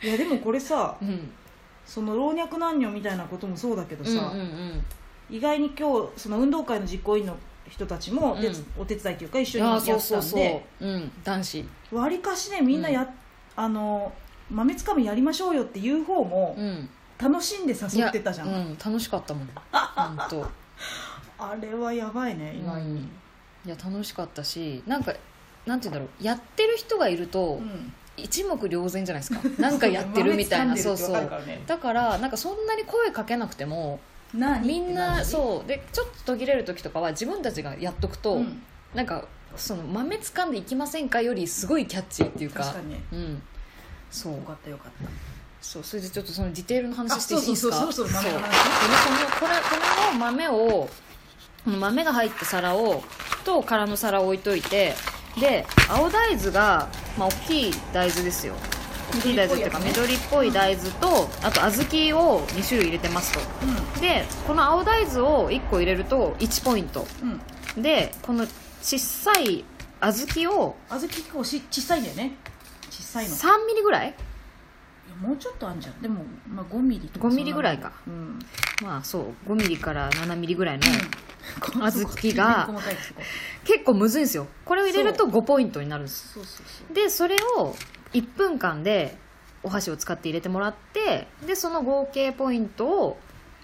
いやでもこれさ、 うん、 その老若男女みたいなこともそうだけどさ、 うんうんうん、 意外に今日その運動会の実行委員の人たちもお手伝いというか一緒にやってたんで、 そうそうそう、うん、男子わりかしねみんな豆つかみやりましょうよっていう方も楽しんで誘ってたじゃん、 うん、楽しかったもん本当あれはやばいね意外に、 いや楽しかったし、なんて言うんだろう、やってる人がいると、一目瞭然じゃないですかなんかやってるみたいなそうそう、だからなんかそんなに声かけなくてもみんなそうで、ちょっと途切れる時とかは自分たちがやっとくと、なんかその豆掴んでいきませんかよりすごいキャッチーっていうか、 確かにね、 そうよかったよかった。 そう、それでちょっとそのディテールの話していいですか。 そう豆の話、 この豆が入った皿と空の皿を置いといて、で青大豆が、大きい大豆ですよ、大きい大豆っていうか緑っぽい大豆と、あと小豆を2種類入れてますと、でこの青大豆を1個入れると1ポイント、でこの小さい小豆結構小さいんだよね、小さいの 3ミリぐらい、 もうちょっとあるじゃん、でも、5ミリとか 5ミリぐらいか、そう5ミリから7ミリぐらいの小豆が結構むずいんですよ。これを入れると5ポイントになるんです。でそれを1分間でお箸を使って入れてもらって、でその合計ポイントを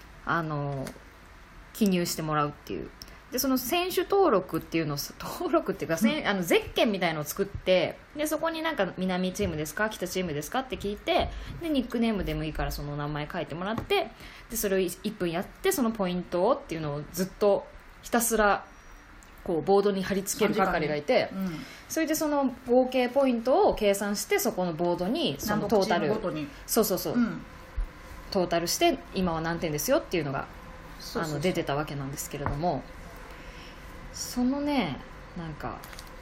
記入してもらうっていう。でその選手登録っていうのを登録っていうか、ゼッケンみたいのを作って、でそこになんか南チームですか北チームですかって聞いて、でニックネームでもいいからその名前書いてもらって、でそれを1分やって、そのポイントをっていうのをずっとひたすらこうボードに貼り付ける係がいて、それでその合計ポイントを計算して、そこのボードにそのトータル、そう、トータルして今は何点ですよっていうのが出てたわけなんですけれども、そのね、なんか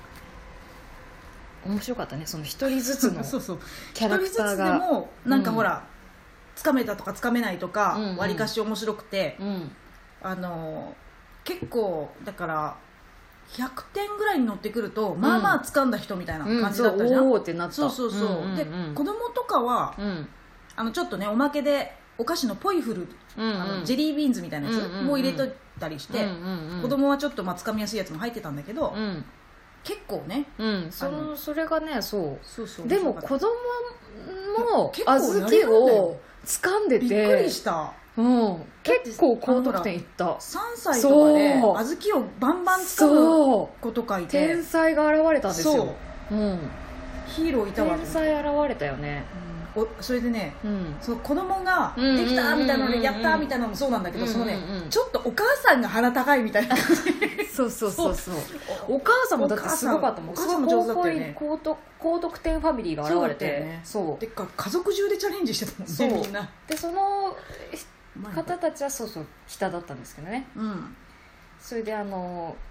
面白かったね、その一人ずつのキャラクターが一人ずつでもなんかほら、つかめたとかつかめないとかわりかし面白くて、結構だから100点ぐらいに乗ってくると、まあまあ掴んだ人みたいな感じだったじゃん、 おーってなった。 そう、で子供とかは、ちょっとねおまけでお菓子のポイフル、ジェリービーンズみたいなやつも入れとったりして、子供はちょっとつかみやすいやつも入ってたんだけど、結構ね、 それがね、そうでも子供も小豆を掴んでてびっくりした、 結構高得点いった。 3歳とかで小豆をバンバン掴む子とかいて、 天才が現れたんですよ。 ヒーローいたわ。 天才現れたよね。 それでね、その子供ができたみたいなのでやったみたいなのもそうなんだけど、そのねちょっとお母さんが鼻高いみたいな感じそうお母さんもだってすごかったもん。 お母さんも上手だったよね。 高得点ファミリーが現れて、 そうで家族中でチャレンジしてたもんね、みんなでその方たちは下だったんですけどね、それで